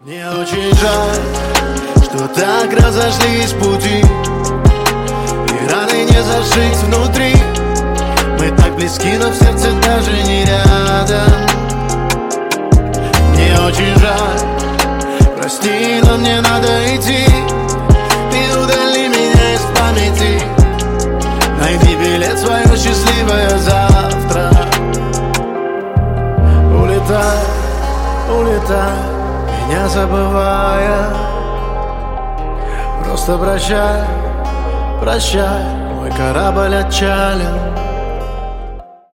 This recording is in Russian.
Мне очень жаль, что так разошлись пути, и раны не зашить внутри. Мы так близки, но в сердце даже не рядом. Мне очень жаль, прости, но мне надо идти. Ты удали меня из памяти. Найди билет в свое счастливое завтра. Улетай, улетай, меня забывая. Просто прощай, прощай, мой корабль отчален.